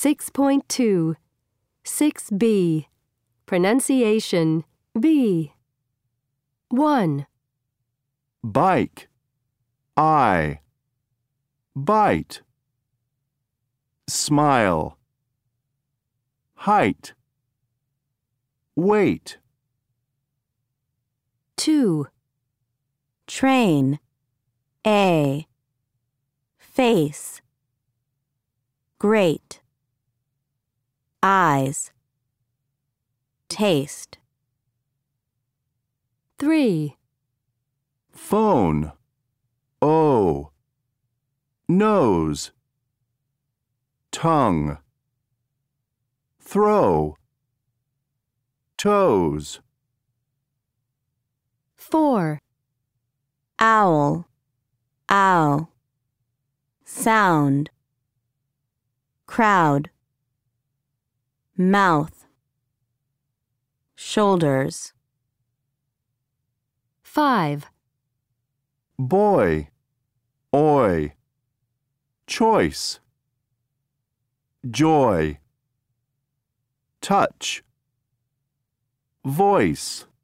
6.2 6B Pronunciation B 1. Bike, bite. Smile, height, weight. 2. Train, face, great, eyes, taste. 3. Phone, nose, tongue, throw, toes. 4. Owl, sound, crowd, mouth, shoulders. 5. Boy, choice, joy, touch, voice.